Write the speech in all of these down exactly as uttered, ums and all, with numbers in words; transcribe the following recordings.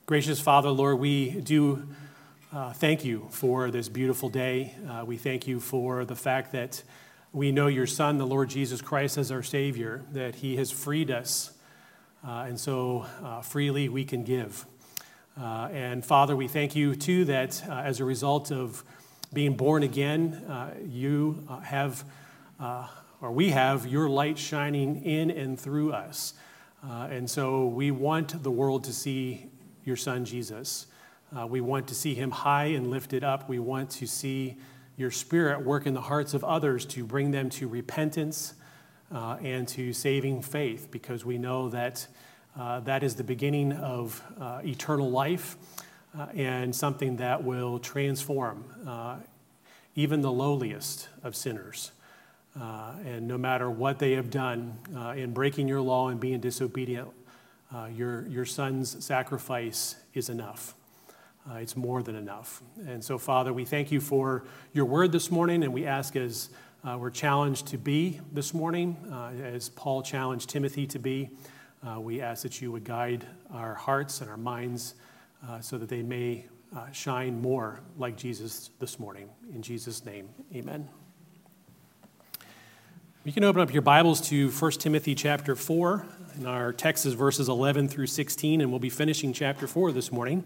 Gracious Father, Lord, we do uh, thank you for this beautiful day. Uh, we thank you for the fact that we know your Son, the Lord Jesus Christ, as our Savior, that he has freed us, uh, and so uh, freely we can give. Uh, and Father, we thank you, too, that uh, as a result of being born again, uh, you uh, have, uh, or we have, your light shining in and through us. Uh, and so we want the world to see your Son, Jesus. Uh, we want to see him high and lifted up. We want to see your Spirit work in the hearts of others to bring them to repentance uh, and to saving faith, because we know that uh, that is the beginning of uh, eternal life uh, and something that will transform uh, even the lowliest of sinners. Uh, and no matter what they have done uh, in breaking your law and being disobedient, uh, your, your Son's sacrifice is enough. Uh, it's more than enough. And so, Father, we thank you for your word this morning, and we ask as uh, we're challenged to be this morning, uh, as Paul challenged Timothy to be, uh, we ask that you would guide our hearts and our minds uh, so that they may uh, shine more like Jesus this morning. In Jesus' name, amen. You can open up your Bibles to First Timothy chapter four, and our text is verses eleven through sixteen, and we'll be finishing chapter four this morning.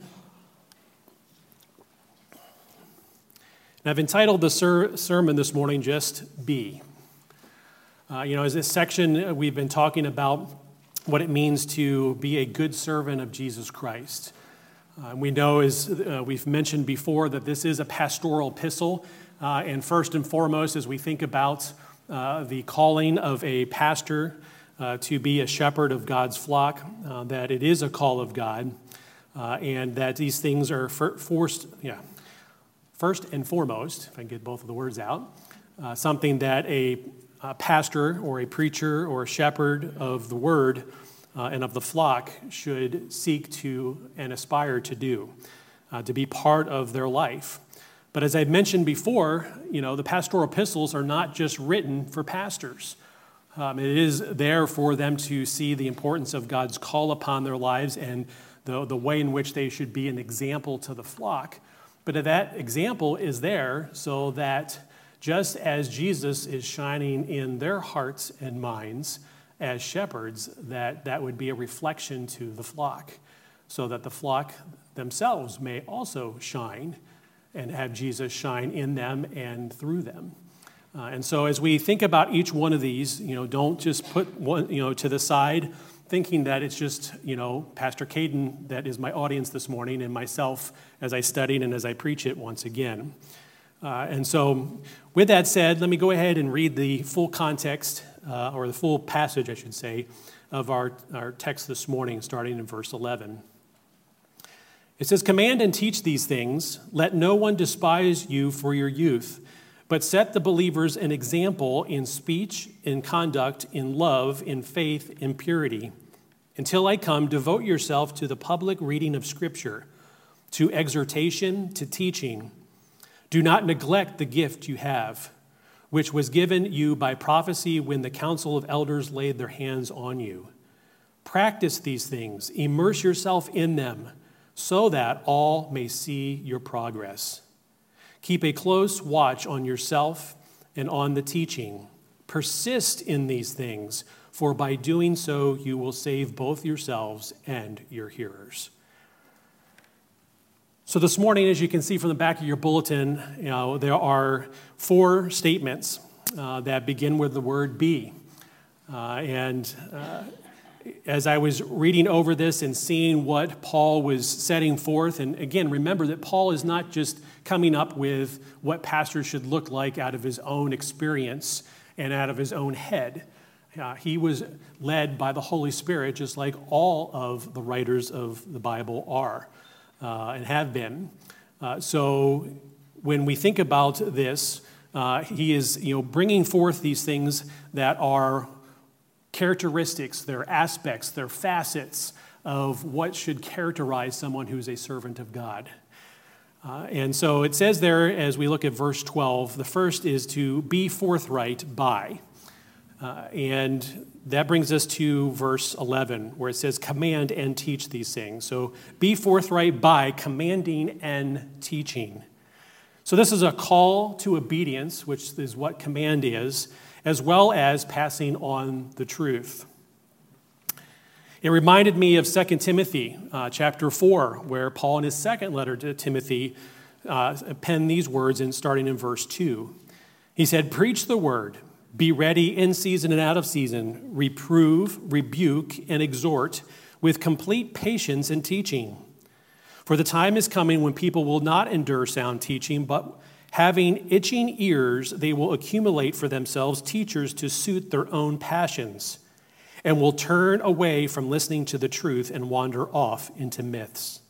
And I've entitled the ser- sermon this morning, Just Be. Uh, you know, as this section, we've been talking about what it means to be a good servant of Jesus Christ. Uh, we know, as uh, we've mentioned before, that this is a pastoral epistle, uh, and first and foremost, as we think about uh, the calling of a pastor uh, to be a shepherd of God's flock, uh, that it is a call of God, uh, and that these things are for- forced, yeah, First and foremost, if I can get both of the words out, uh, something that a, a pastor or a preacher or a shepherd of the word uh, and of the flock should seek to and aspire to do, uh, to be part of their life. But as I've mentioned before, you know, the pastoral epistles are not just written for pastors. Um, it is there for them to see the importance of God's call upon their lives and the, the way in which they should be an example to the flock. But that example is there so that just as Jesus is shining in their hearts and minds as shepherds, that that would be a reflection to the flock, so that the flock themselves may also shine and have Jesus shine in them and through them. Uh, and so as we think about each one of these, you know, don't just put one, you know, to the side, thinking that it's just, you know, Pastor Caden that is my audience this morning and myself as I studied and as I preach it once again. Uh, and so with that said, let me go ahead and read the full context, uh, or the full passage, I should say, of our, our text this morning, starting in verse eleven. It says, "Command and teach these things. Let no one despise you for your youth, but set the believers an example in speech, in conduct, in love, in faith, in purity. Until I come, devote yourself to the public reading of Scripture, to exhortation, to teaching. Do not neglect the gift you have, which was given you by prophecy when the council of elders laid their hands on you. Practice these things, immerse yourself in them, so that all may see your progress. Keep a close watch on yourself and on the teaching. Persist in these things, for by doing so you will save both yourselves and your hearers." So this morning, as you can see from the back of your bulletin, you know, there are four statements uh, that begin with the word be. Uh, and uh, as I was reading over this and seeing what Paul was setting forth, and again, remember that Paul is not just coming up with what pastors should look like out of his own experience and out of his own head. Uh, he was led by the Holy Spirit, just like all of the writers of the Bible are uh, and have been. Uh, so when we think about this, uh, he is, you know, bringing forth these things that are characteristics, their aspects, their facets of what should characterize someone who's a servant of God. Uh, and so it says there, as we look at verse twelve, the first is to be forthright by. Uh, and that brings us to verse eleven, where it says, command and teach these things. So be forthright by commanding and teaching. So this is a call to obedience, which is what command is, as well as passing on the truth. It reminded me of Second Timothy uh, chapter four, where Paul in his second letter to Timothy uh, penned these words, in starting in verse two. He said, preach the word, be ready in season and out of season, reprove, rebuke, and exhort with complete patience and teaching. For the time is coming when people will not endure sound teaching, but having itching ears, they will accumulate for themselves teachers to suit their own passions, and will turn away from listening to the truth and wander off into myths.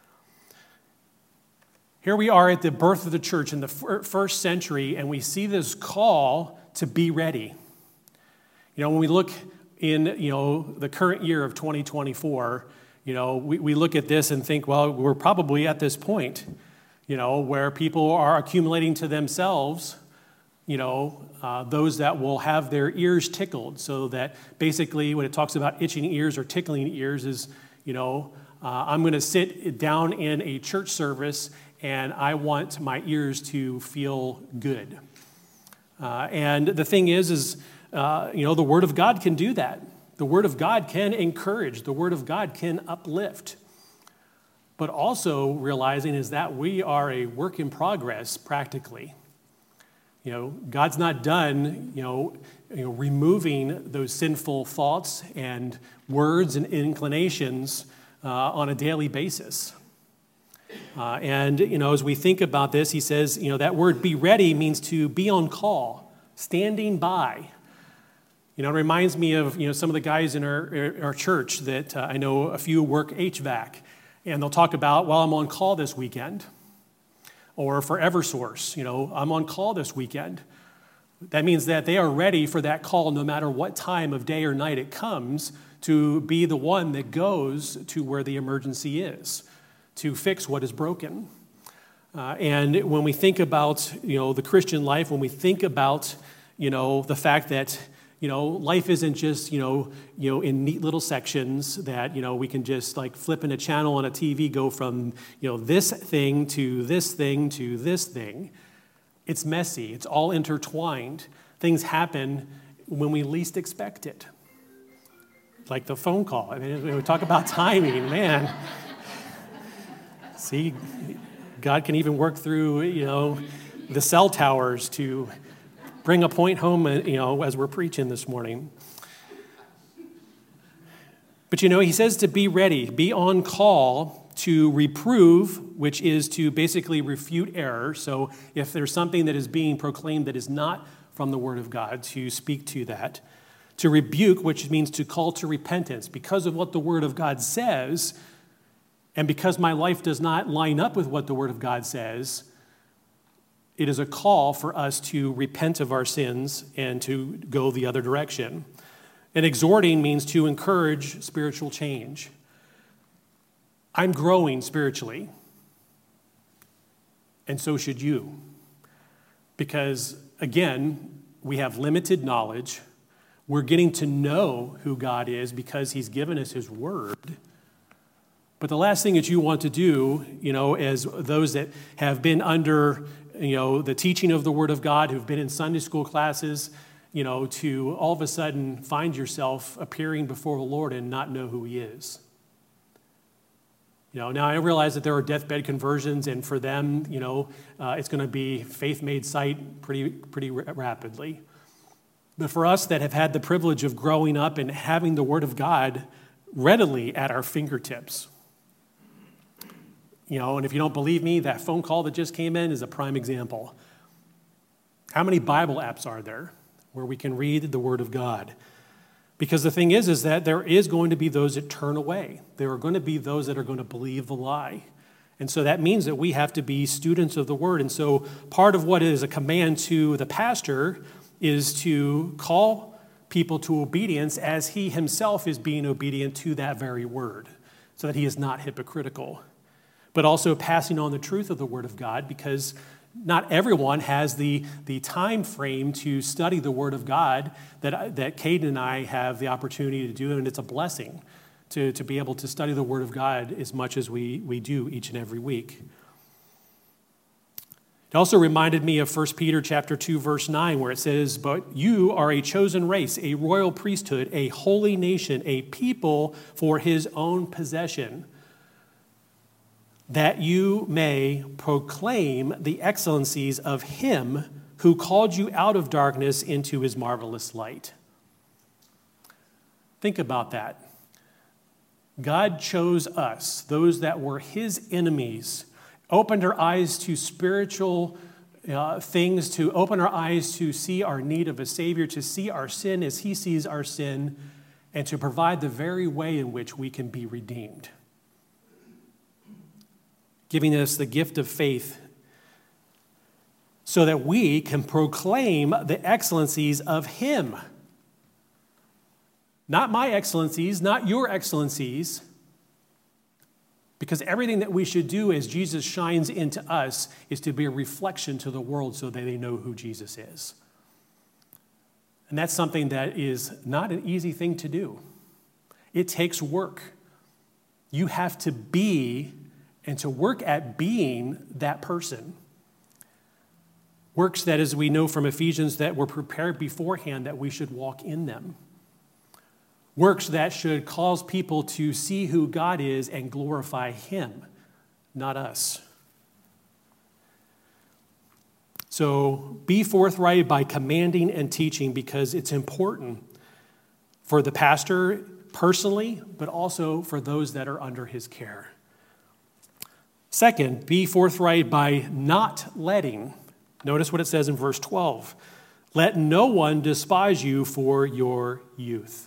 Here we are at the birth of the church in the first century, and we see this call to be ready. You know, when we look in, you know, the current year of twenty twenty-four, you know, we, we look at this and think, well, we're probably at this point, you know, where people are accumulating to themselves, you know, uh, those that will have their ears tickled. So that basically when it talks about itching ears or tickling ears is, you know, uh, I'm going to sit down in a church service and I want my ears to feel good. Uh, and the thing is, is, uh, you know, the Word of God can do that. The Word of God can encourage. The Word of God can uplift. But also realizing is that we are a work in progress practically. You know, God's not done, you know, you know, removing those sinful thoughts and words and inclinations uh, on a daily basis. Uh, and, you know, as we think about this, he says, you know, that word be ready means to be on call, standing by. You know, it reminds me of, you know, some of the guys in our, our church that uh, I know a few work H V A C, and they'll talk about, well, I'm on call this weekend. Or for EverSource, you know, I'm on call this weekend. That means that they are ready for that call no matter what time of day or night it comes, to be the one that goes to where the emergency is, to fix what is broken. Uh, and when we think about, you know, the Christian life, when we think about, you know, the fact that, you know, life isn't just, you know, you know, in neat little sections that, you know, we can just like flipping a channel on a T V, go from, you know, this thing to this thing to this thing. It's messy. It's all intertwined. Things happen when we least expect it. Like the phone call. I mean, we talk about timing, man. See, God can even work through, you know, the cell towers to bring a point home, you know, as we're preaching this morning. But, you know, he says to be ready, be on call to reprove, which is to basically refute error. So if there's something that is being proclaimed that is not from the Word of God, to speak to that. To rebuke, which means to call to repentance. Because of what the Word of God says, and because my life does not line up with what the Word of God says, it is a call for us to repent of our sins and to go the other direction. And exhorting means to encourage spiritual change. I'm growing spiritually, and so should you. Because, again, we have limited knowledge. We're getting to know who God is because he's given us his word. But the last thing that you want to do, you know, as those that have been under, you know, the teaching of the Word of God, who've been in Sunday school classes, you know, to all of a sudden find yourself appearing before the Lord and not know who he is. You know, now I realize that there are deathbed conversions, and for them, you know, uh, it's going to be faith made sight pretty, pretty rapidly. But for us that have had the privilege of growing up and having the Word of God readily at our fingertips, you know, and if you don't believe me, that phone call that just came in is a prime example. How many Bible apps are there where we can read the Word of God? Because the thing is, is that there is going to be those that turn away. There are going to be those that are going to believe the lie. And so that means that we have to be students of the Word. And so part of what is a command to the pastor is to call people to obedience as he himself is being obedient to that very word, so that he is not hypocritical. but also passing on the truth of the Word of God, because not everyone has the, the time frame to study the Word of God that, that Caden and I have the opportunity to do, and it's a blessing to, to be able to study the Word of God as much as we, we do each and every week. It also reminded me of First Peter chapter two, verse nine, where it says, "But you are a chosen race, a royal priesthood, a holy nation, a people for his own possession, that you may proclaim the excellencies of him who called you out of darkness into his marvelous light." Think about that. God chose us, those that were his enemies, opened our eyes to spiritual uh, things, to open our eyes to see our need of a Savior, to see our sin as he sees our sin, and to provide the very way in which we can be redeemed, giving us the gift of faith so that we can proclaim the excellencies of him. Not my excellencies, not your excellencies, because everything that we should do as Jesus shines into us is to be a reflection to the world so that they know who Jesus is. And that's something that is not an easy thing to do. It takes work. You have to be and to work at being that person. Works that, as we know from Ephesians, that were prepared beforehand that we should walk in them. Works that should cause people to see who God is and glorify him, not us. So be forthright by commanding and teaching, because it's important for the pastor personally, but also for those that are under his care. Second, be forthright by not letting. Notice what it says in verse twelve. "Let no one despise you for your youth."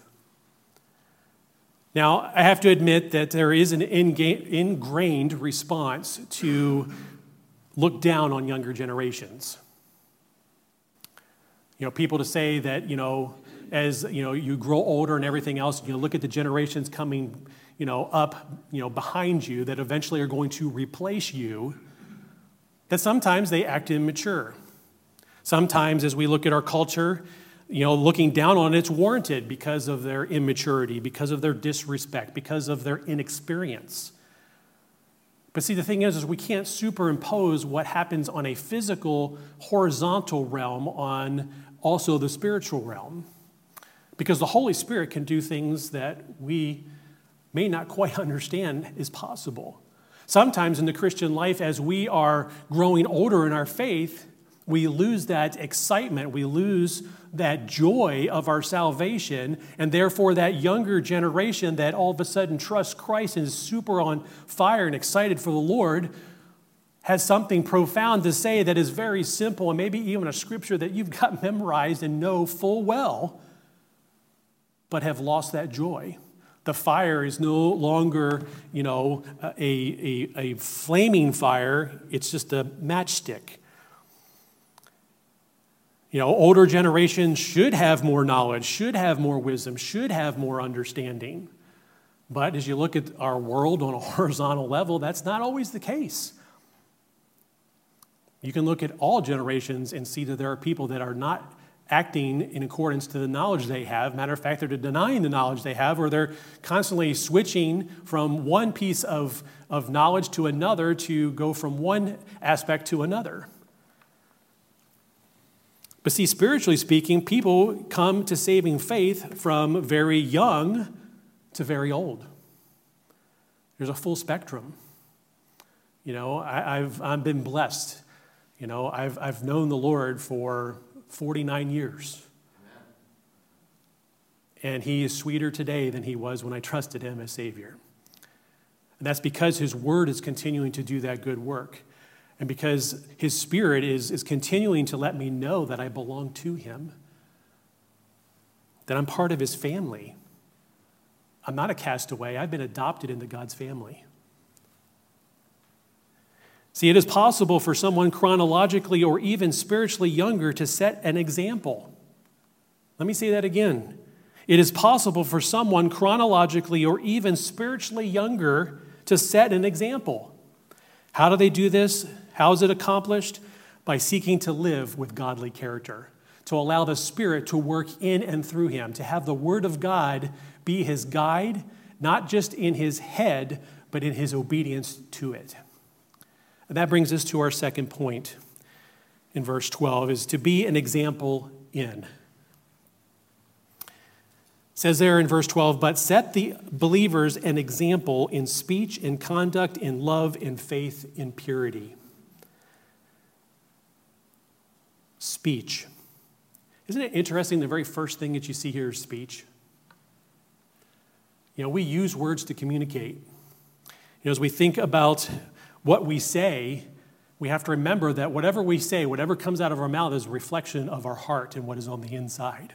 Now, I have to admit that there is an ingrained response to look down on younger generations. You know, people to say that, you know, as, you know, you grow older and everything else, you know, look at the generations coming, you know, up, you know, behind you that eventually are going to replace you, that sometimes they act immature. Sometimes, as we look at our culture, you know, looking down on it's warranted because of their immaturity, because of their disrespect, because of their inexperience. But see, the thing is, is we can't superimpose what happens on a physical, horizontal realm on also the spiritual realm. Because the Holy Spirit can do things that we may not quite understand is possible. Sometimes in the Christian life, as we are growing older in our faith, we lose that excitement, we lose that joy of our salvation, and therefore that younger generation that all of a sudden trusts Christ and is super on fire and excited for the Lord has something profound to say that is very simple, and maybe even a scripture that you've got memorized and know full well, but have lost that joy. The fire is no longer, you know, a, a, a flaming fire, it's just a matchstick. You know, older generations should have more knowledge, should have more wisdom, should have more understanding. But as you look at our world on a horizontal level, that's not always the case. You can look at all generations and see that there are people that are not acting in accordance to the knowledge they have. Matter of fact, they're denying the knowledge they have, or they're constantly switching from one piece of, of knowledge to another to go from one aspect to another. But see, spiritually speaking, people come to saving faith from very young to very old. There's a full spectrum. You know, I, I've I've been blessed. You know, I've I've known the Lord for forty-nine years. And he is sweeter today than he was when I trusted him as Savior. And that's because his word is continuing to do that good work. And because his Spirit is, is continuing to let me know that I belong to him, that I'm part of his family. I'm not a castaway. I've been adopted into God's family. See, it is possible for someone chronologically or even spiritually younger to set an example. Let me say that again. It is possible for someone chronologically or even spiritually younger to set an example. How do they do this? How is it accomplished? By seeking to live with godly character, to allow the Spirit to work in and through him, to have the Word of God be his guide, not just in his head, but in his obedience to it. And that brings us to our second point in verse twelve, is to be an example in. It says there in verse twelve, but set the believers an example in speech, in conduct, in love, in faith, in purity. Speech. Isn't it interesting, the very first thing that you see here is speech? You know, we use words to communicate. You know, as we think about what we say, we have to remember that whatever we say, whatever comes out of our mouth is a reflection of our heart and what is on the inside.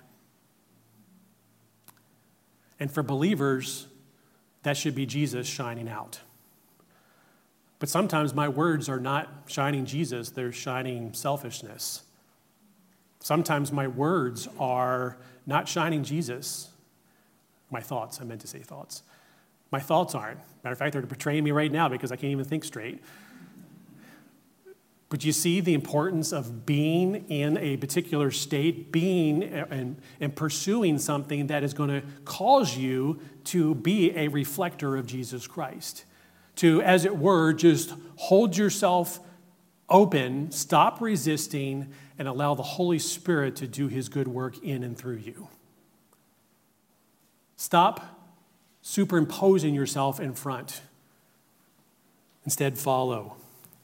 And for believers, that should be Jesus shining out. But sometimes my words are not shining Jesus, they're shining selfishness. Sometimes my words are not shining Jesus. My thoughts, I meant to say thoughts. My thoughts aren't. Matter of fact, they're betraying me right now because I can't even think straight. But you see the importance of being in a particular state, being and, and pursuing something that is going to cause you to be a reflector of Jesus Christ. To, as it were, just hold yourself open, stop resisting, and allow the Holy Spirit to do his good work in and through you. Stop superimposing yourself in front. Instead, follow.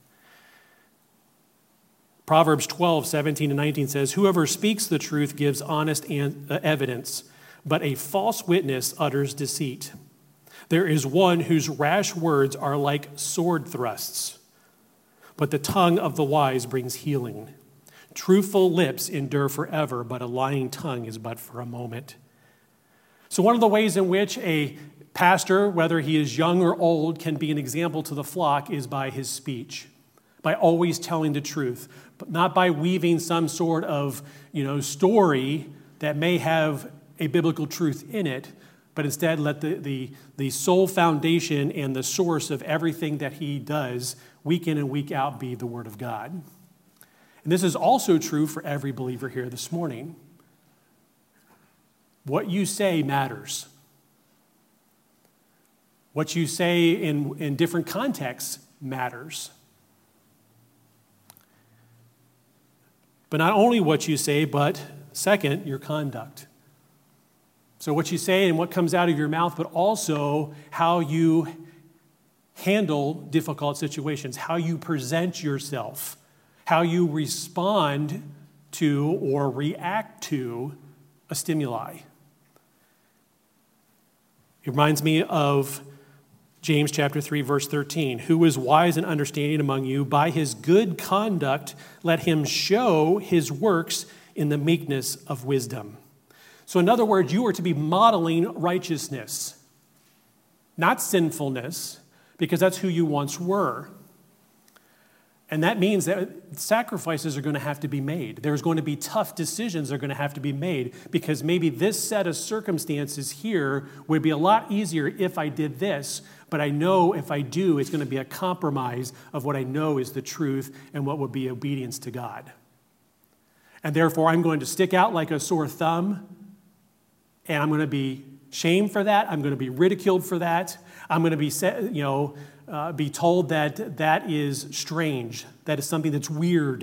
Proverbs twelve, seventeen and nineteen says, whoever speaks the truth gives honest evidence, but a false witness utters deceit. There is one whose rash words are like sword thrusts, but the tongue of the wise brings healing. Truthful lips endure forever, but a lying tongue is but for a moment. So one of the ways in which a pastor, whether he is young or old, can be an example to the flock is by his speech, by always telling the truth, but not by weaving some sort of, you know, story that may have a biblical truth in it, but instead let the, the, the sole foundation and the source of everything that he does week in and week out be the Word of God. And this is also true for every believer here this morning. What you say matters. What you say in, in different contexts matters. But not only what you say, but second, your conduct. So what you say and what comes out of your mouth, but also how you handle difficult situations, how you present yourself, how you respond to or react to a stimuli. It reminds me of James chapter three, verse thirteen. Who is wise and understanding among you? By his good conduct, let him show his works in the meekness of wisdom. So in other words, you are to be modeling righteousness, not sinfulness, because that's who you once were. And that means that sacrifices are going to have to be made. There's going to be tough decisions that are going to have to be made because maybe this set of circumstances here would be a lot easier if I did this, but I know if I do, it's going to be a compromise of what I know is the truth and what would be obedience to God. And therefore, I'm going to stick out like a sore thumb, and I'm going to be shamed for that. I'm going to be ridiculed for that. I'm going to be, you know, Uh, be told that that is strange, that is something that's weird.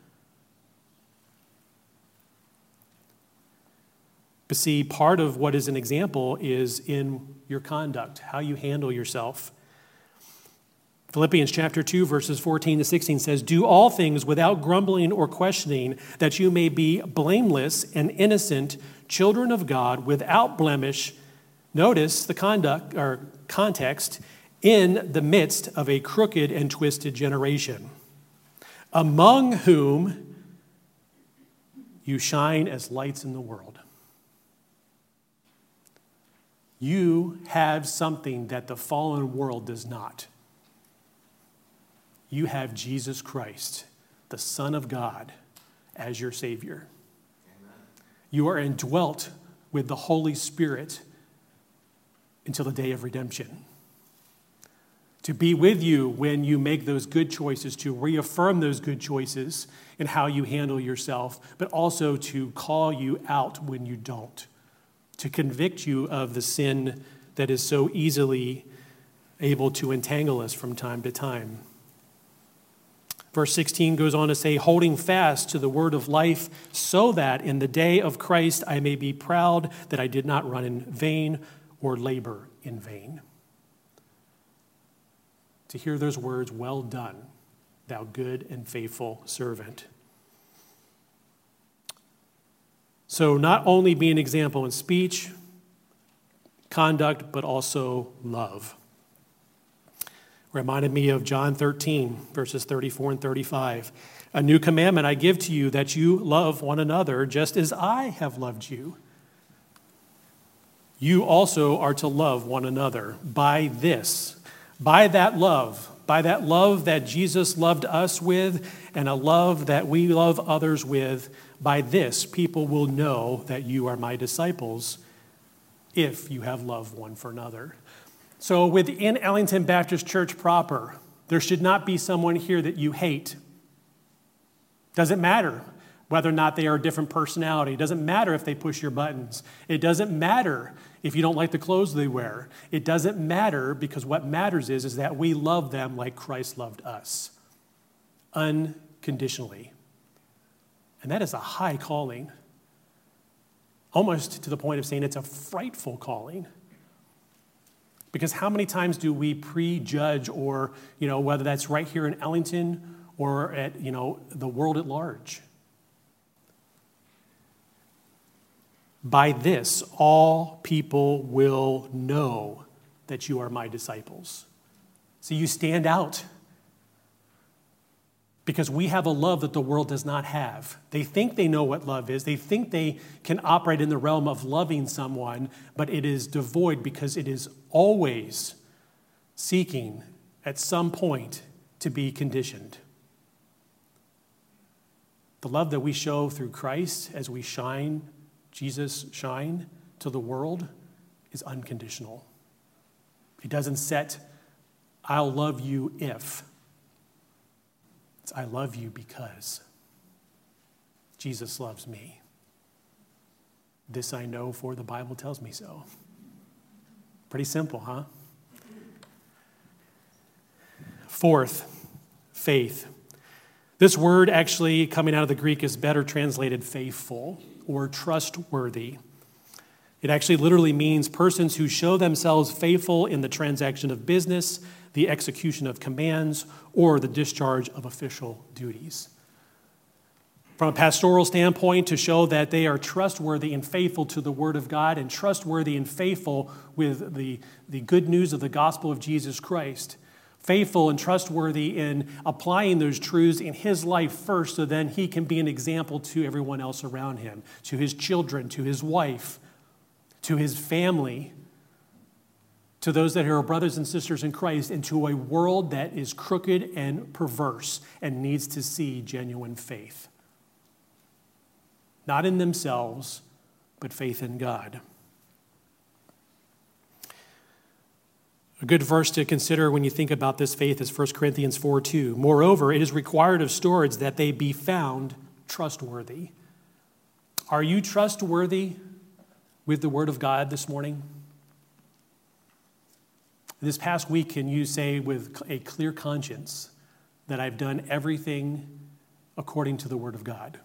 But see, part of what is an example is in your conduct, how you handle yourself. Philippians chapter two, verses fourteen to sixteen says, do all things without grumbling or questioning, that you may be blameless and innocent, children of God, without blemish. Notice the conduct or context, in the midst of a crooked and twisted generation, among whom you shine as lights in the world. You have something that the fallen world does not. You have Jesus Christ, the Son of God, as your Savior. Amen. You are indwelt with the Holy Spirit until the day of redemption. to be with you when you make those good choices, to reaffirm those good choices in how you handle yourself, but also to call you out when you don't, to convict you of the sin that is so easily able to entangle us from time to time. Verse sixteen goes on to say, holding fast to the word of life, so that in the day of Christ I may be proud that I did not run in vain or labor in vain. To hear those words, well done, thou good and faithful servant. So not only be an example in speech, conduct, but also love. Reminded me of John thirteen, verses thirty-four and thirty-five. A new commandment I give to you, that you love one another just as I have loved you. You also are to love one another. By this, by that love, by that love that Jesus loved us with, and a love that we love others with, by this people will know that you are my disciples, if you have love one for another. So within Ellington Baptist Church proper, there should not be someone here that you hate. Doesn't matter whether or not they are a different personality. It doesn't matter if they push your buttons. It doesn't matter if you don't like the clothes they wear. It doesn't matter, because what matters is, is that we love them like Christ loved us, unconditionally. And that is a high calling, almost to the point of saying it's a frightful calling. Because how many times do we prejudge, or, you know, whether that's right here in Ellington or at, you know, the world at large? By this, all people will know that you are my disciples. So you stand out. Because we have a love that the world does not have. They think they know what love is. They think they can operate in the realm of loving someone, but it is devoid, because it is always seeking at some point to be conditioned. The love that we show through Christ as we shine, Jesus shine to the world, is unconditional. It doesn't set, I'll love you if. It's, I love you because Jesus loves me. This I know, for the Bible tells me so. Pretty simple, huh? Fourth, faith. This word, actually coming out of the Greek, is better translated faithful or trustworthy. It actually literally means persons who show themselves faithful in the transaction of business, the execution of commands, or the discharge of official duties. From a pastoral standpoint, to show that they are trustworthy and faithful to the Word of God, and trustworthy and faithful with the, the good news of the gospel of Jesus Christ. Faithful and trustworthy in applying those truths in his life first, so then he can be an example to everyone else around him, to his children, to his wife, to his family, to those that are brothers and sisters in Christ, and to a world that is crooked and perverse and needs to see genuine faith. Not in themselves, but faith in God. A good verse to consider when you think about this faith is First Corinthians four two. Moreover, it is required of stewards that they be found trustworthy. Are you trustworthy with the Word of God this morning? This past week, can you say with a clear conscience that I've done everything according to the Word of God?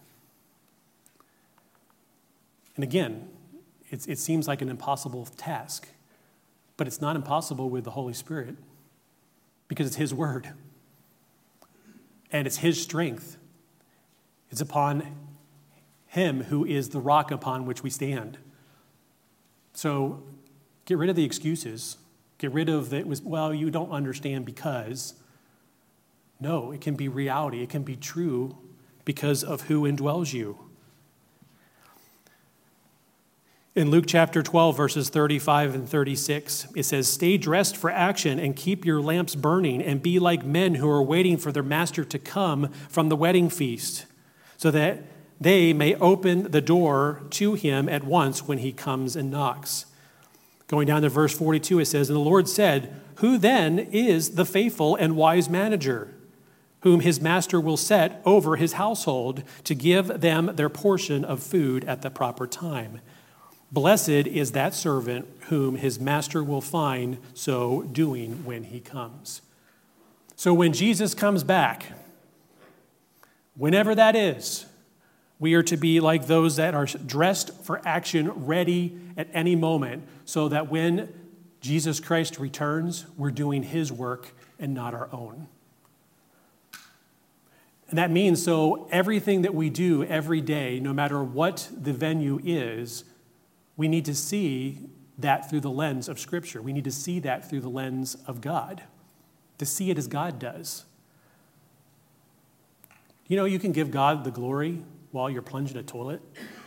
And again, it's, it seems like an impossible task, but it's not impossible with the Holy Spirit, because it's His Word. And it's His strength. It's upon Him who is the rock upon which we stand. So get rid of the excuses. Get rid of that, was, well, you don't understand because. No, it can be reality. It can be true because of who indwells you. In Luke chapter twelve, verses thirty-five and thirty-six, it says, "Stay dressed for action and keep your lamps burning, and be like men who are waiting for their master to come from the wedding feast, so that they may open the door to him at once when he comes and knocks." Going down to verse forty-two, it says, "And the Lord said, Who then is the faithful and wise manager, whom his master will set over his household to give them their portion of food at the proper time? Blessed is that servant whom his master will find so doing when he comes. So when Jesus comes back, whenever that is, we are to be like those that are dressed for action, ready at any moment, so that when Jesus Christ returns, we're doing his work and not our own. And that means so everything that we do every day, no matter what the venue is, we need to see that through the lens of Scripture. We need to see that through the lens of God, to see it as God does. You know, you can give God the glory while you're plunging a toilet.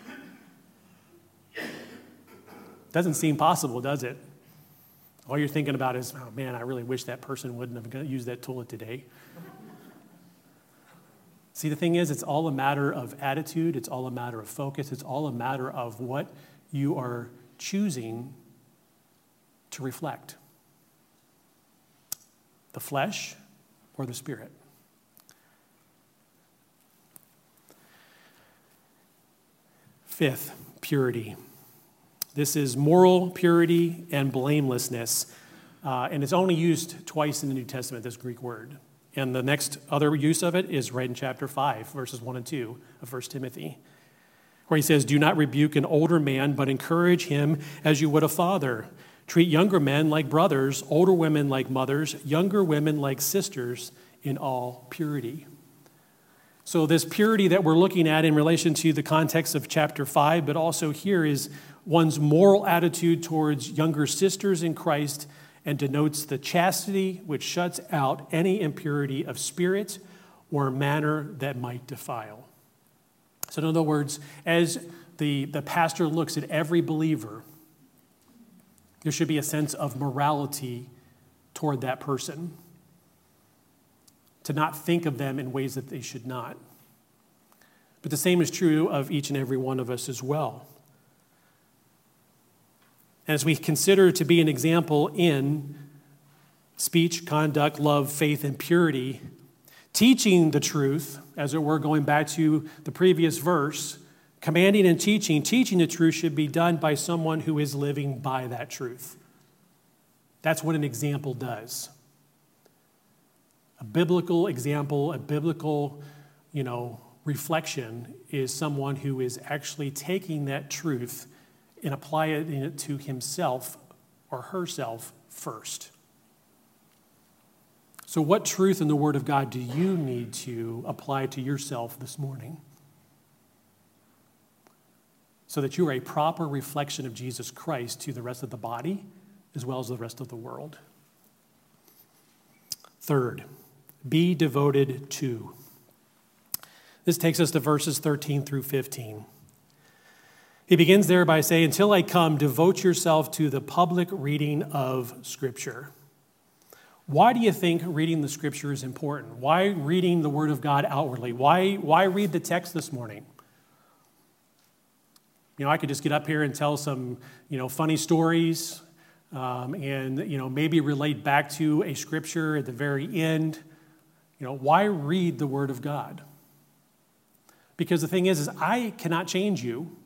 Doesn't seem possible, does it? All you're thinking about is, oh man, I really wish that person wouldn't have used that toilet today. See, the thing is, it's all a matter of attitude. It's all a matter of focus. It's all a matter of what you are choosing to reflect. The flesh or the spirit. Fifth, purity. This is moral purity and blamelessness. Uh, and it's only used twice in the New Testament, this Greek word. And the next other use of it is right in chapter five, verses one and two of First Timothy, where he says, do not rebuke an older man, but encourage him as you would a father. Treat younger men like brothers, older women like mothers, younger women like sisters in all purity. So this purity that we're looking at in relation to the context of chapter five, but also here is one's moral attitude towards younger sisters in Christ, and denotes the chastity which shuts out any impurity of spirit or manner that might defile. So in other words, as the, the pastor looks at every believer, there should be a sense of morality toward that person, to not think of them in ways that they should not. But the same is true of each and every one of us as well. And as we consider to be an example in speech, conduct, love, faith, and purity, teaching the truth, as it were, going back to the previous verse, commanding and teaching, teaching the truth should be done by someone who is living by that truth. That's what an example does. A biblical example, a biblical, you know, reflection is someone who is actually taking that truth and applying it to himself or herself first. So what truth in the Word of God do you need to apply to yourself this morning so that you are a proper reflection of Jesus Christ to the rest of the body as well as the rest of the world? Third, be devoted to. This takes us to verses thirteen through fifteen. He begins there by saying, until I come, devote yourself to the public reading of Scripture. Why do you think reading the Scripture is important? Why reading the Word of God outwardly? Why, why read the text this morning? You know, I could just get up here and tell some, you know, funny stories um, and, you know, maybe relate back to a Scripture at the very end. You know, why read the Word of God? Because the thing is, is I cannot change you.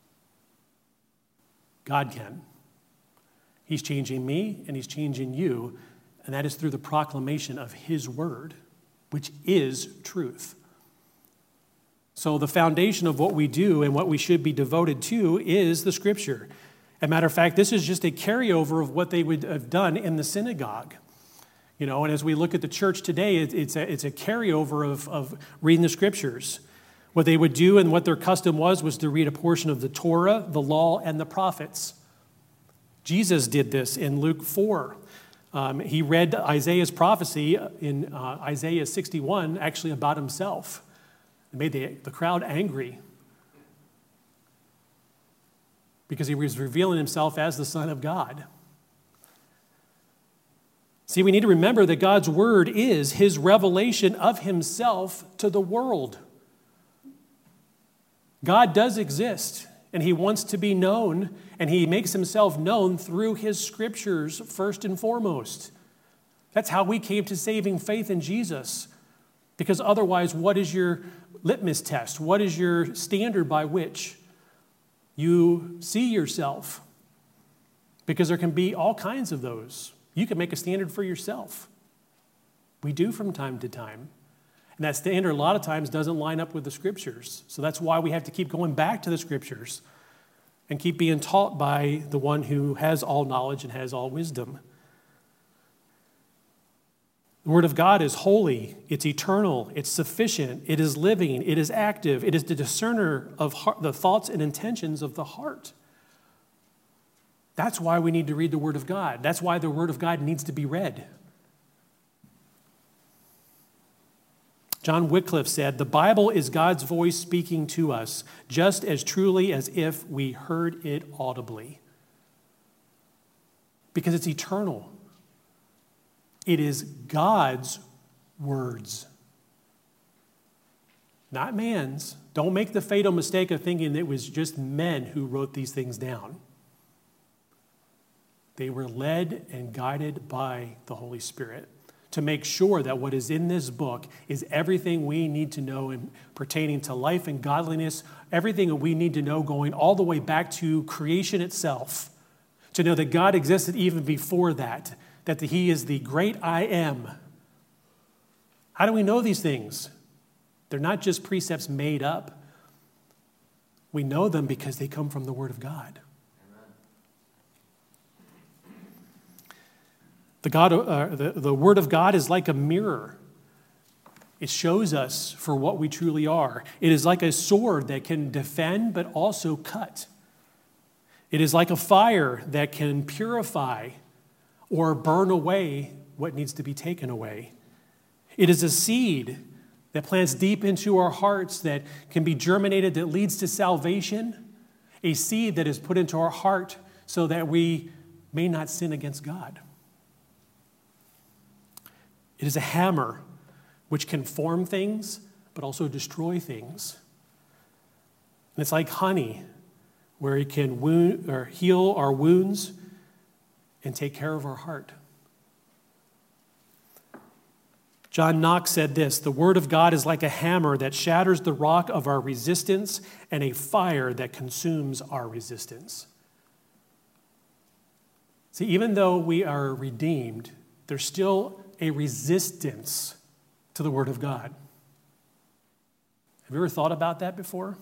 God can. He's changing me and he's changing you, and that is through the proclamation of his word, which is truth. So the foundation of what we do and what we should be devoted to is the Scripture. As a matter of fact, this is just a carryover of what they would have done in the synagogue. You know, and as we look at the church today, it's a, it's a carryover of, of reading the Scriptures. What they would do and what their custom was was to read a portion of the Torah, the law, and the prophets. Jesus did this in Luke four. Um, he read Isaiah's prophecy in uh, Isaiah sixty-one, actually about himself. It made the, the crowd angry because he was revealing himself as the Son of God. See, we need to remember that God's word is his revelation of himself to the world. God does exist, and he wants to be known, and he makes himself known through his Scriptures first and foremost. That's how we came to saving faith in Jesus. Because otherwise, what is your litmus test? What is your standard by which you see yourself? Because there can be all kinds of those. You can make a standard for yourself. We do from time to time. And that standard a lot of times doesn't line up with the Scriptures. So that's why we have to keep going back to the Scriptures and keep being taught by the one who has all knowledge and has all wisdom. The Word of God is holy, it's eternal, it's sufficient, it is living, it is active, it is the discerner of heart, the thoughts and intentions of the heart. That's why we need to read the Word of God. That's why the Word of God needs to be read. John Wycliffe said, "The Bible is God's voice speaking to us, just as truly as if we heard it audibly." Because it's eternal. It is God's words, not man's. Don't make the fatal mistake of thinking it was just men who wrote these things down. They were led and guided by the Holy Spirit to make sure that what is in this book is everything we need to know in pertaining to life and godliness, everything that we need to know going all the way back to creation itself, to know that God existed even before that, that he is the great I am. How do we know these things? They're not just precepts made up. We know them because they come from the Word of God. The, God, uh, the, the Word of God is like a mirror. It shows us for what we truly are. It is like a sword that can defend but also cut. It is like a fire that can purify or burn away what needs to be taken away. It is a seed that plants deep into our hearts that can be germinated, that leads to salvation. A seed that is put into our heart so that we may not sin against God. It is a hammer which can form things but also destroy things. And it's like honey, where it can wound or heal our wounds and take care of our heart. John Knox said this, "The Word of God is like a hammer that shatters the rock of our resistance and a fire that consumes our resistance." See, even though we are redeemed, there's still a resistance to the Word of God. Have you ever thought about that before?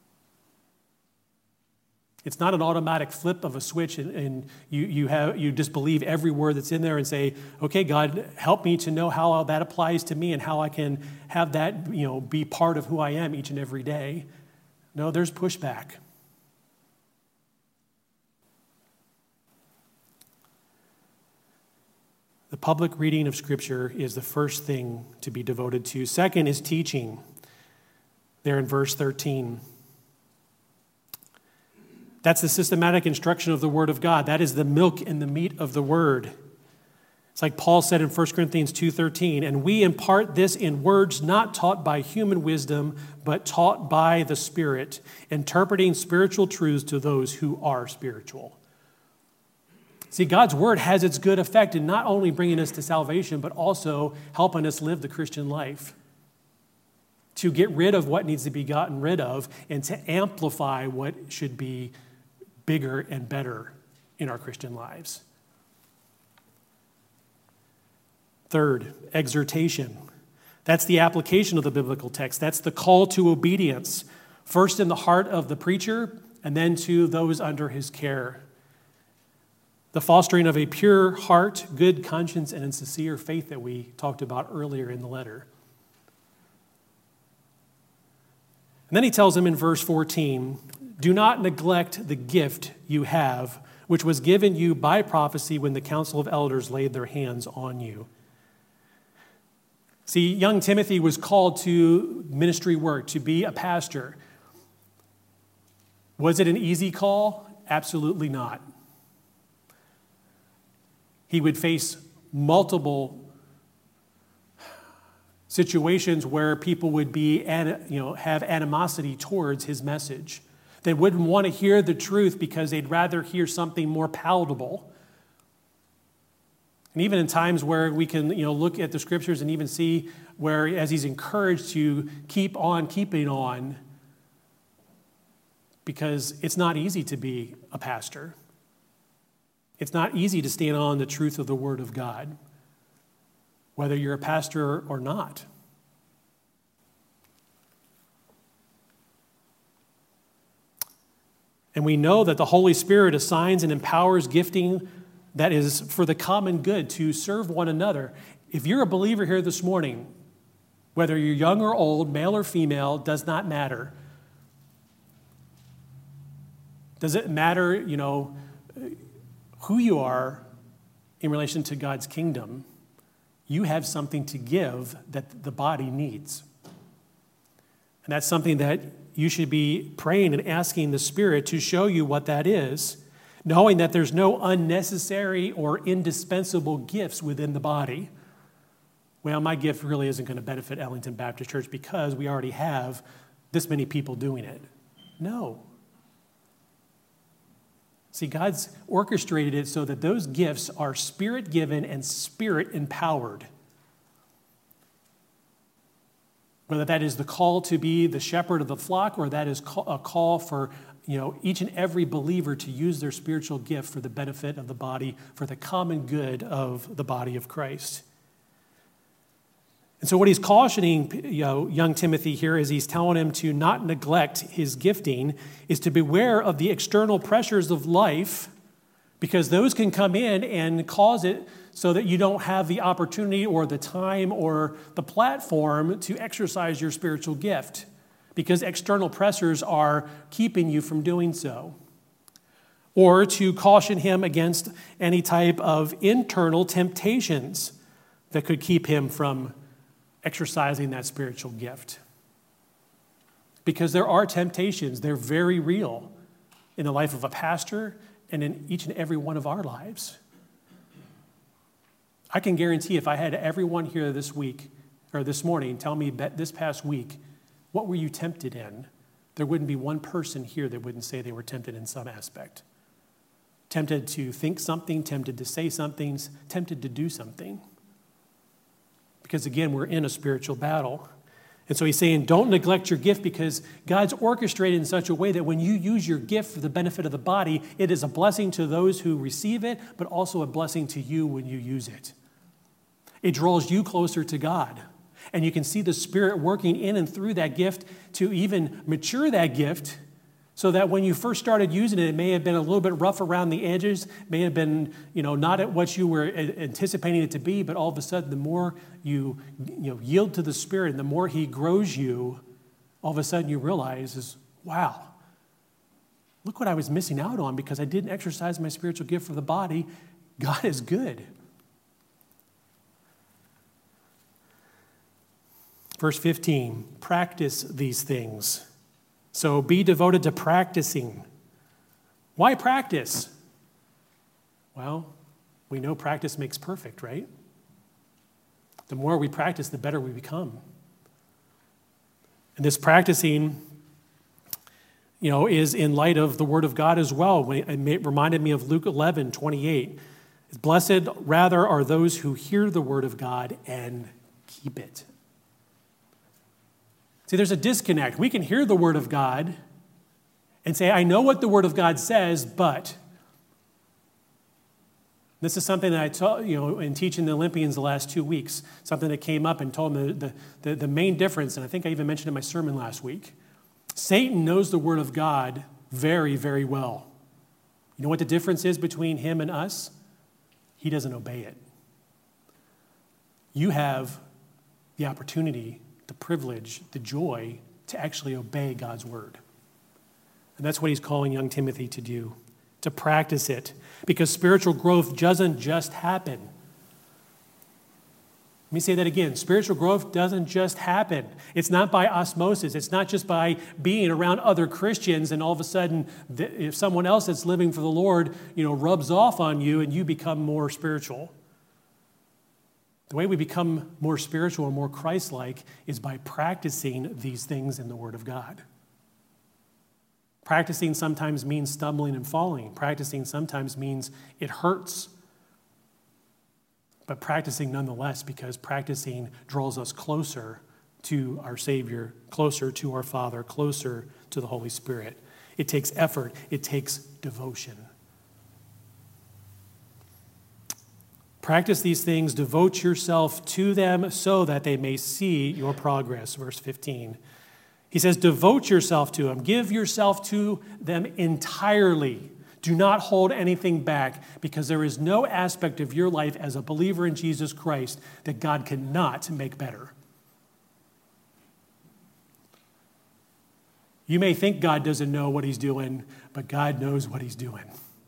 It's not an automatic flip of a switch and, and you, you, have, you just believe every word that's in there and say, okay, God, help me to know how that applies to me and how I can have that, you know, be part of who I am each and every day. No, there's pushback. The public reading of Scripture is the first thing to be devoted to. Second is teaching, there in verse thirteen. That's the systematic instruction of the Word of God. That is the milk and the meat of the Word. It's like Paul said in First Corinthians two thirteen, "And we impart this in words not taught by human wisdom, but taught by the Spirit, interpreting spiritual truths to those who are spiritual." See, God's Word has its good effect in not only bringing us to salvation, but also helping us live the Christian life. To get rid of what needs to be gotten rid of and to amplify what should be bigger and better in our Christian lives. Third, exhortation. That's the application of the biblical text. That's the call to obedience, first in the heart of the preacher and then to those under his care. The fostering of a pure heart, good conscience, and a sincere faith that we talked about earlier in the letter. And then he tells them in verse fourteen, "Do not neglect the gift you have, which was given you by prophecy when the council of elders laid their hands on you." See, young Timothy was called to ministry work, to be a pastor. Was it an easy call? Absolutely not. He would face multiple situations where people would be, you know, have animosity towards his message. They wouldn't want to hear the truth because they'd rather hear something more palatable. And even in times where we can, you know, look at the scriptures and even see where as he's encouraged to keep on keeping on, because it's not easy to be a pastor. It's not easy to stand on the truth of the Word of God, whether you're a pastor or not. And we know that the Holy Spirit assigns and empowers gifting that is for the common good to serve one another. If you're a believer here this morning, whether you're young or old, male or female, does not matter. Does it matter, you know, who you are in relation to God's kingdom? You have something to give that the body needs. And that's something that you should be praying and asking the Spirit to show you what that is, knowing that there's no unnecessary or indispensable gifts within the body. Well, my gift really isn't going to benefit Ellington Baptist Church because we already have this many people doing it. No. See, God's orchestrated it so that those gifts are Spirit-given and Spirit-empowered. Whether that is the call to be the shepherd of the flock or that is a call for, you know, each and every believer to use their spiritual gift for the benefit of the body, for the common good of the body of Christ. And so what he's cautioning, you know, young Timothy here is he's telling him to not neglect his gifting, is to beware of the external pressures of life, because those can come in and cause it so that you don't have the opportunity or the time or the platform to exercise your spiritual gift, because external pressures are keeping you from doing so. Or to caution him against any type of internal temptations that could keep him from exercising that spiritual gift. Because there are temptations, they're very real in the life of a pastor and in each and every one of our lives. I can guarantee if I had everyone here this week or this morning tell me that this past week, what were you tempted in? There wouldn't be one person here that wouldn't say they were tempted in some aspect. Tempted to think something, tempted to say something, tempted to do something. Because again, we're in a spiritual battle. And so he's saying, don't neglect your gift, because God's orchestrated in such a way that when you use your gift for the benefit of the body, it is a blessing to those who receive it, but also a blessing to you when you use it. It draws you closer to God. And you can see the Spirit working in and through that gift to even mature that gift, so that when you first started using it, it may have been a little bit rough around the edges, may have been, you know, not at what you were anticipating it to be, but all of a sudden, the more you, you know, yield to the Spirit and the more He grows you, all of a sudden you realize is, wow, look what I was missing out on because I didn't exercise my spiritual gift for the body. God is good. Verse fifteen, practice these things. So be devoted to practicing. Why practice? Well, we know practice makes perfect, right? The more we practice, the better we become. And this practicing, you know, is in light of the Word of God as well. It reminded me of Luke eleven twenty-eight. Blessed rather are those who hear the Word of God and keep it. See, there's a disconnect. We can hear the Word of God and say, I know what the Word of God says, but this is something that I taught, you know, in teaching the Olympians the last two weeks, something that came up and told them the, the, the main difference, and I think I even mentioned in my sermon last week. Satan knows the Word of God very, very well. You know what the difference is between him and us? He doesn't obey it. You have the opportunity, the privilege, the joy to actually obey God's word. And that's what he's calling young Timothy to do, to practice it, because spiritual growth doesn't just happen. Let me say that again. Spiritual growth doesn't just happen. It's not by osmosis. It's not just by being around other Christians and all of a sudden, if someone else that's living for the Lord, you know, rubs off on you and you become more spiritual. The way we become more spiritual and more Christ-like is by practicing these things in the Word of God. Practicing sometimes means stumbling and falling. Practicing sometimes means it hurts. but practicing nonetheless, because practicing draws us closer to our Savior, closer to our Father, closer to the Holy Spirit. It takes effort. It takes devotion. Practice these things, devote yourself to them so that they may see your progress. Verse fifteen. He says, devote yourself to them. Give yourself to them entirely. Do not hold anything back, because there is no aspect of your life as a believer in Jesus Christ that God cannot make better. You may think God doesn't know what he's doing, but God knows what he's doing.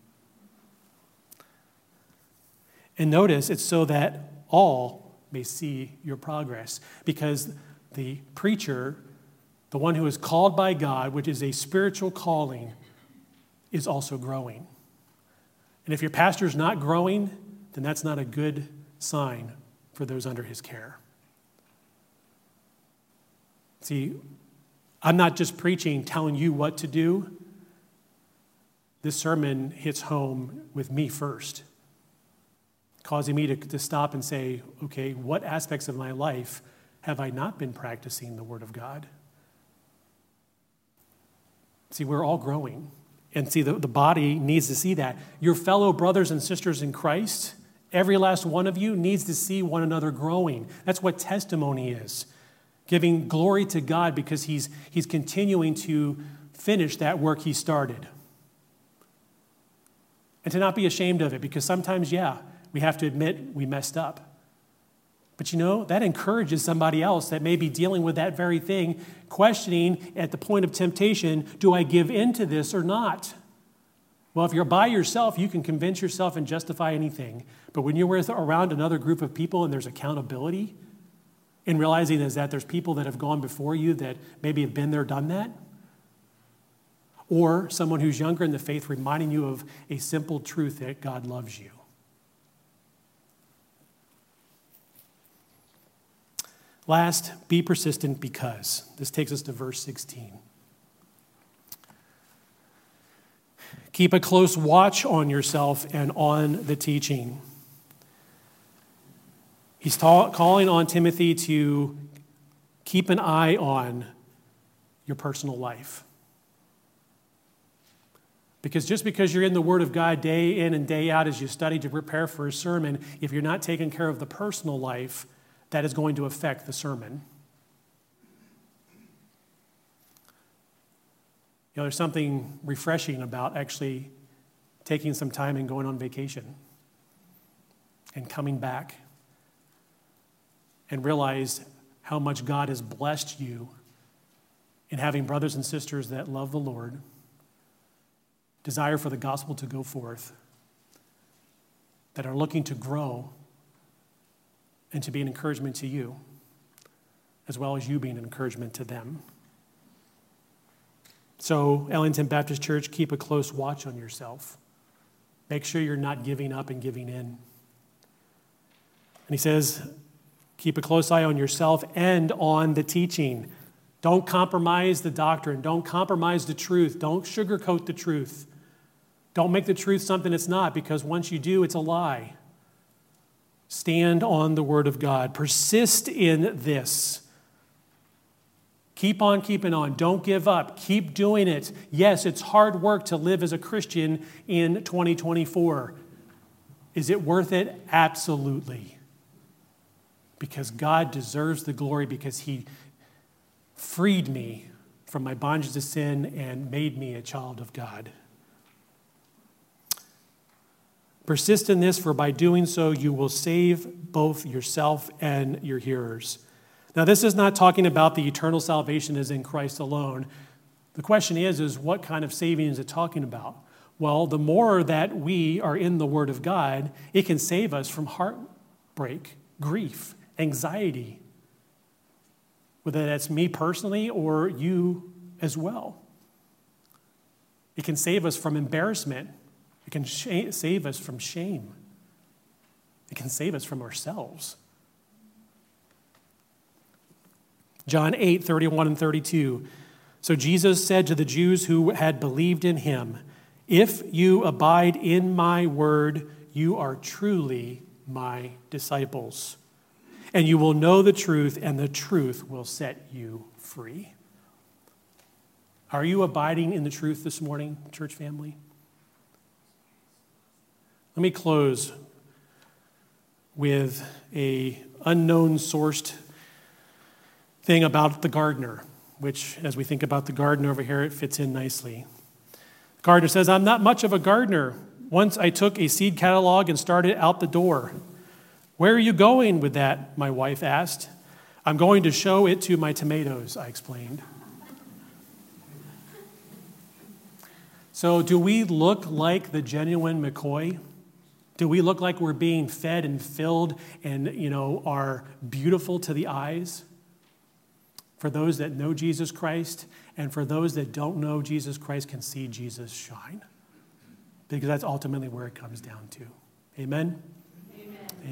And notice, it's so that all may see your progress, because the preacher, the one who is called by God, which is a spiritual calling, is also growing. And if your pastor's not growing, then that's not a good sign for those under his care. See, I'm not just preaching, telling you what to do. This sermon hits home with me first, causing me to, to stop and say, okay, what aspects of my life have I not been practicing the Word of God? See, we're all growing. And see, the, the body needs to see that. Your fellow brothers and sisters in Christ, every last one of you needs to see one another growing. That's what testimony is. Giving glory to God because he's, he's continuing to finish that work he started. And to not be ashamed of it, because sometimes, yeah, we have to admit we messed up. But you know, that encourages somebody else that may be dealing with that very thing, questioning at the point of temptation, do I give in to this or not? Well, if you're by yourself, you can convince yourself and justify anything. But when you're with, around another group of people and there's accountability, and realizing is that there's people that have gone before you that maybe have been there, done that, or someone who's younger in the faith reminding you of a simple truth that God loves you. Last, be persistent because. This takes us to verse sixteen. Keep a close watch on yourself and on the teaching. He's ta- calling on Timothy to keep an eye on your personal life. Because just because you're in the Word of God day in and day out as you study to prepare for a sermon, if you're not taking care of the personal life, that is going to affect the sermon. You know, there's something refreshing about actually taking some time and going on vacation and coming back and realize how much God has blessed you in having brothers and sisters that love the Lord, desire for the gospel to go forth, that are looking to grow and to be an encouragement to you, as well as you being an encouragement to them. So, Ellington Baptist Church, keep a close watch on yourself. Make sure you're not giving up and giving in. And he says, keep a close eye on yourself and on the teaching. Don't compromise the doctrine. Don't compromise the truth. Don't sugarcoat the truth. Don't make the truth something it's not, because once you do, it's a lie. Stand on the Word of God. Persist in this. Keep on keeping on. Don't give up. Keep doing it. Yes, it's hard work to live as a Christian in twenty twenty-four. Is it worth it? Absolutely. Because God deserves the glory, because he freed me from my bondage to sin and made me a child of God. Persist in this, for by doing so you will save both yourself and your hearers. Now, this is not talking about the eternal salvation is in Christ alone. The question is, is what kind of saving is it talking about? Well, the more that we are in the Word of God, it can save us from heartbreak, grief, anxiety, whether that's me personally or you as well. It can save us from embarrassment. It can sh- save us from shame. It can save us from ourselves. John eight, thirty-one and thirty-two. So Jesus said to the Jews who had believed in him, "If you abide in my word, you are truly my disciples. And you will know the truth, and the truth will set you free. Are you abiding in the truth this morning, church family? Let me close with a unknown sourced thing about the gardener, which, as we think about the garden over here, it fits in nicely. The gardener says, I'm not much of a gardener. Once I took a seed catalog and started out the door. Where are you going with that? My wife asked. I'm going to show it to my tomatoes, I explained. So do we look like the genuine McCoy? Do we look like we're being fed and filled and, you know, are beautiful to the eyes? For those that know Jesus Christ and for those that don't know Jesus Christ can see Jesus shine. Because that's ultimately where it comes down to. Amen?